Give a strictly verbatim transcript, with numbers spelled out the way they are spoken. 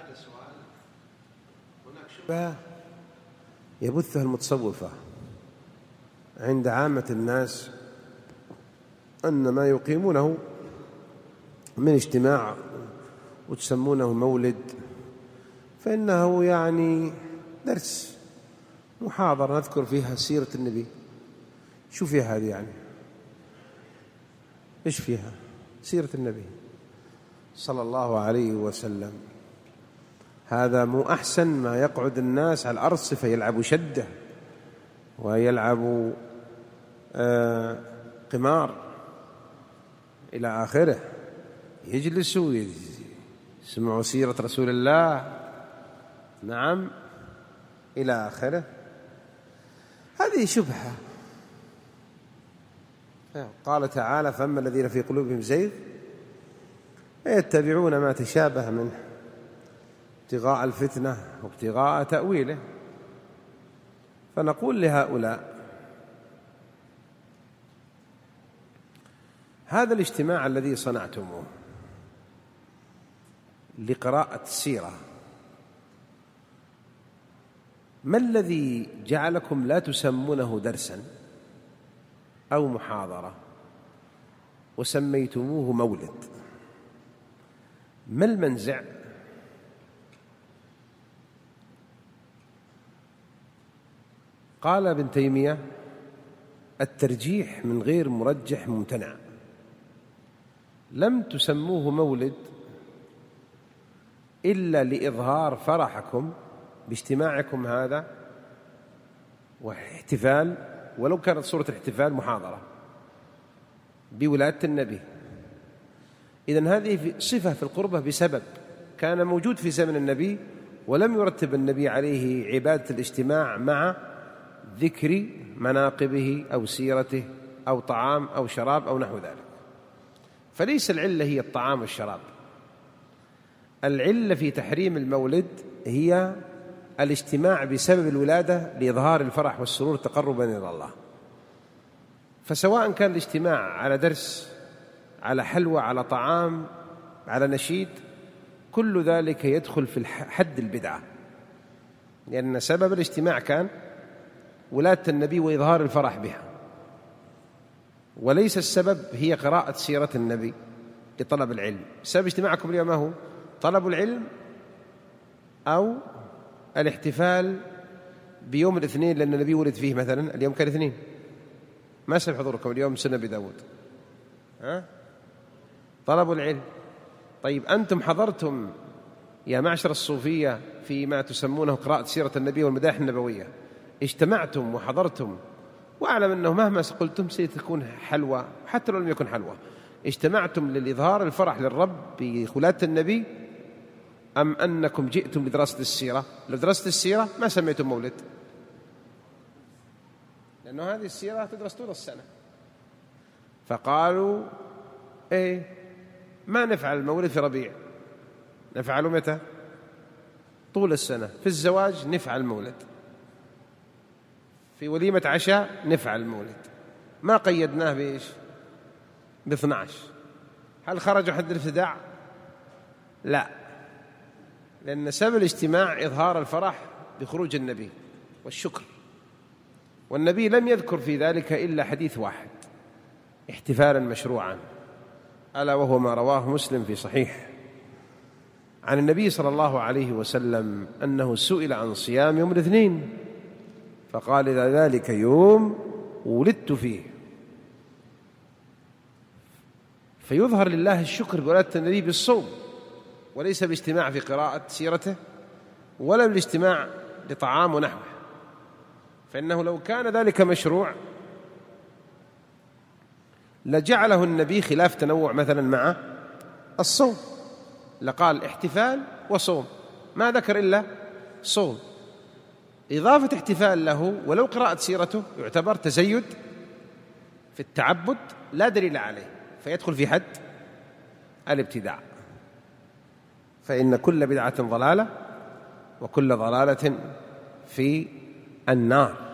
هذا سؤال. هناك شبهة يبثها المتصوفة عند عامة الناس أن ما يقيمونه من اجتماع وتسمونه مولد فإنه يعني درس محاضرة نذكر فيها سيرة النبي. شو فيها هذه يعني؟ إيش فيها؟ سيرة النبي صلى الله عليه وسلم. هذا مو أحسن ما يقعد الناس على الأرصفة يلعبوا شدة ويلعبوا آه قمار إلى آخره، يجلسوا يسمعوا سيرة رسول الله، نعم، إلى آخره. هذه شبهة. قال تعالى: فأما الذين في قلوبهم زيغ يتبعون ما تشابه منه ابتغاء الفتنة وابتغاء تأويله. فنقول لهؤلاء: هذا الاجتماع الذي صنعتموه لقراءة السيرة، ما الذي جعلكم لا تسمونه درسا أو محاضرة وسميتموه مولد؟ ما المنزع؟ قال ابن تيمية: الترجيح من غير مرجح ممتنع. لم تسموه مولد إلا لإظهار فرحكم باجتماعكم هذا واحتفال، ولو كانت صورة الاحتفال محاضرة بولادة النبي. إذن هذه صفة في القربة بسبب كان موجود في زمن النبي ولم يرتب النبي عليه عبادة الاجتماع مع ذكر مناقبه أو سيرته أو طعام أو شراب أو نحو ذلك. فليس العلة هي الطعام والشراب، العلة في تحريم المولد هي الاجتماع بسبب الولادة لإظهار الفرح والسرور تقربا إلى الله. فسواء كان الاجتماع على درس، على حلوى، على طعام، على نشيد، كل ذلك يدخل في حد البدعة، لأن سبب الاجتماع كان ولادة النبي وإظهار الفرح بها، وليس السبب هي قراءة سيرة النبي لطلب العلم. سبب اجتماعكم اليوم ما هو؟ طلب العلم أو الاحتفال بيوم الاثنين لأن النبي ولد فيه مثلا، اليوم كان الاثنين، ما سبب حضوركم اليوم سنة بداود؟ ها؟ طلب العلم. طيب أنتم حضرتم يا معشر الصوفية فيما تسمونه قراءة سيرة النبي والمداح النبوية، اجتمعتم وحضرتم، وأعلم أنه مهما قلتم ستكون حلوى، حتى لو لم يكن حلوى، اجتمعتم للإظهار الفرح للرب بولادة النبي، أم أنكم جئتم لدراسة السيرة؟ لدراسة السيرة ما سميتم مولد، لأنه هذه السيرة تدرس طول السنة. فقالوا: إيه، ما نفعل المولد في ربيع، نفعله متى؟ طول السنة. في الزواج نفعل المولد، في وليمة عشاء نفعل المولد، ما قيدناه بإيش؟ باثنى عشر. هل خرجوا حد الابتداع؟ لا، لأن سبب الاجتماع إظهار الفرح بخروج النبي والشكر، والنبي لم يذكر في ذلك إلا حديث واحد احتفالا مشروعا، ألا وهو ما رواه مسلم في صحيح عن النبي صلى الله عليه وسلم أنه سئل عن صيام يوم الاثنين فقال: إذا ذلك يوم ولدت فيه. فيظهر لله الشكر بولادة النبي بالصوم، وليس باجتماع في قراءة سيرته ولا بالاجتماع لطعام ونحوه. فإنه لو كان ذلك مشروع لجعله النبي خلاف تنوع مثلا مع الصوم، لقال احتفال وصوم، ما ذكر إلا صوم. إضافة احتفال له ولو قراءة سيرته يعتبر تزيد في التعبد لا دليل عليه، فيدخل في حد الابتداع. فإن كل بدعة ضلالة وكل ضلالة في النار.